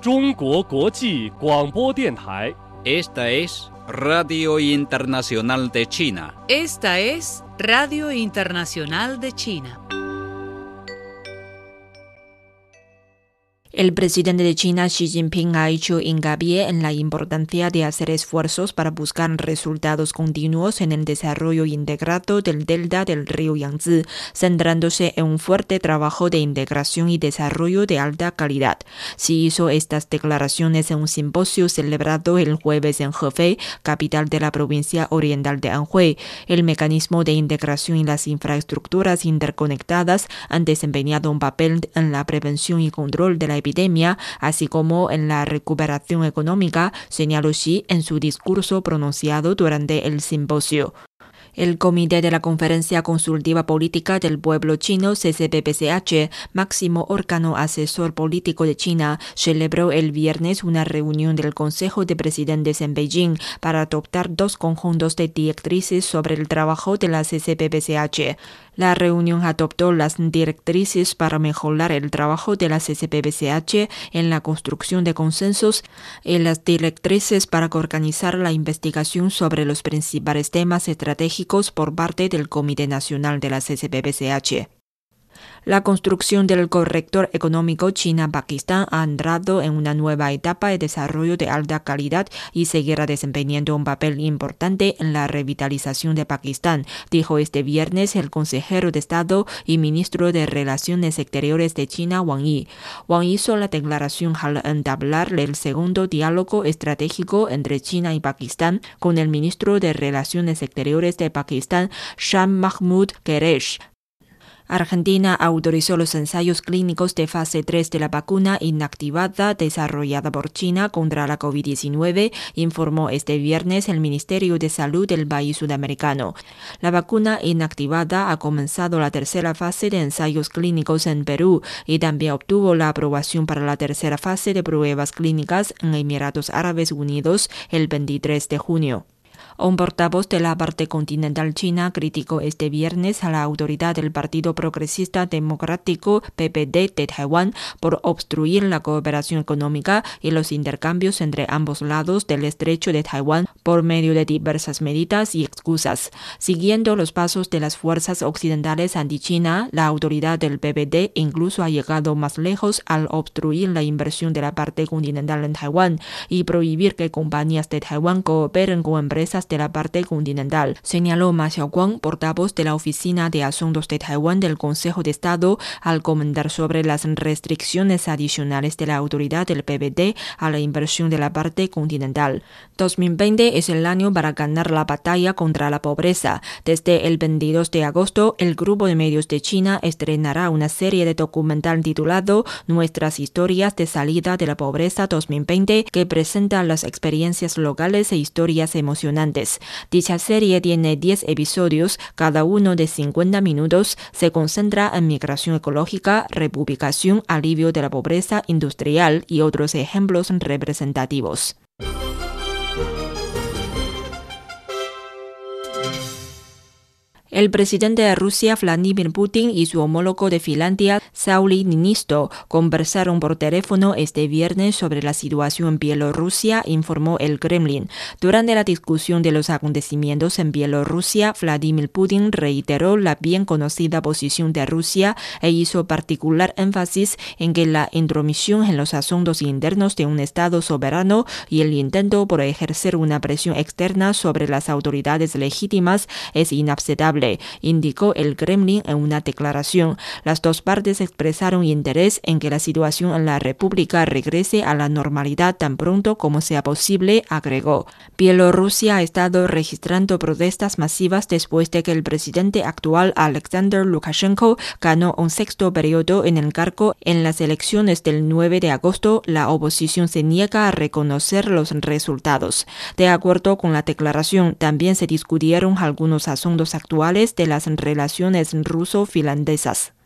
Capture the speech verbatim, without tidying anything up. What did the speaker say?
中国国际广播电台。 Esta es Radio Internacional de China. Esta es Radio Internacional de China. El presidente de China, Xi Jinping, ha hecho hincapié en la importancia de hacer esfuerzos para buscar resultados continuos en el desarrollo integrado del delta del río Yangtze, centrándose en un fuerte trabajo de integración y desarrollo de alta calidad. Xi hizo estas declaraciones en un simposio celebrado el jueves en Hefei, capital de la provincia oriental de Anhui. El mecanismo de integración y las infraestructuras interconectadas han desempeñado un papel en la prevención y control de la epidemia, así como en la recuperación económica, señaló Xi en su discurso pronunciado durante el simposio. El Comité de la Conferencia Consultiva Política del Pueblo Chino, C C P P C H, máximo órgano asesor político de China, celebró el viernes una reunión del Consejo de Presidentes en Beijing para adoptar dos conjuntos de directrices sobre el trabajo de la C C P P C H. La reunión adoptó las directrices para mejorar el trabajo de la C C P P C H en la construcción de consensos y las directrices para organizar la investigación sobre los principales temas estratégicos por parte del Comité Nacional de la C C P P C H. La construcción del corredor económico China-Pakistán ha entrado en una nueva etapa de desarrollo de alta calidad y seguirá desempeñando un papel importante en la revitalización de Pakistán, dijo este viernes el consejero de Estado y ministro de Relaciones Exteriores de China, Wang Yi. Wang Yi hizo la declaración al entablar el segundo diálogo estratégico entre China y Pakistán con el ministro de Relaciones Exteriores de Pakistán, Shah Mahmood Qureshi. Argentina autorizó los ensayos clínicos de fase tres de la vacuna inactivada desarrollada por China contra la COVID diecinueve, informó este viernes el Ministerio de Salud del país sudamericano. La vacuna inactivada ha comenzado la tercera fase de ensayos clínicos en Perú y también obtuvo la aprobación para la tercera fase de pruebas clínicas en Emiratos Árabes Unidos el veintitrés de junio. Un portavoz de la parte continental china criticó este viernes a la autoridad del Partido Progresista Democrático P P D de Taiwán por obstruir la cooperación económica y los intercambios entre ambos lados del estrecho de Taiwán por medio de diversas medidas y excusas. Siguiendo los pasos de las fuerzas occidentales anti-China, la autoridad del P P D incluso ha llegado más lejos al obstruir la inversión de la parte continental en Taiwán y prohibir que compañías de Taiwán cooperen con empresas de la parte continental, señaló Ma Xiaoguang, portavoz de la Oficina de Asuntos de Taiwán del Consejo de Estado, al comentar sobre las restricciones adicionales de la autoridad del P P D a la inversión de la parte continental. dos mil veinte es el año para ganar la batalla contra la pobreza. Desde el veintidós de agosto, el Grupo de Medios de China estrenará una serie de documental titulado Nuestras historias de salida de la pobreza dos mil veinte, que presenta las experiencias locales e historias emocionantes. Dicha serie tiene diez episodios, cada uno de cincuenta minutos, se concentra en migración ecológica, republicación, alivio de la pobreza industrial y otros ejemplos representativos. El presidente de Rusia, Vladimir Putin, y su homólogo de Finlandia, Sauli Niinisto, conversaron por teléfono este viernes sobre la situación en Bielorrusia, informó el Kremlin. Durante la discusión de los acontecimientos en Bielorrusia, Vladimir Putin reiteró la bien conocida posición de Rusia e hizo particular énfasis en que la intromisión en los asuntos internos de un Estado soberano y el intento por ejercer una presión externa sobre las autoridades legítimas es inaceptable, indicó el Kremlin en una declaración. Las dos partes expresaron interés en que la situación en la República regrese a la normalidad tan pronto como sea posible, agregó. Bielorrusia ha estado registrando protestas masivas después de que el presidente actual Alexander Lukashenko ganó un sexto periodo en el cargo en las elecciones del nueve de agosto. La oposición se niega a reconocer los resultados. De acuerdo con la declaración, también se discutieron algunos asuntos actuales de las relaciones ruso-finlandesas.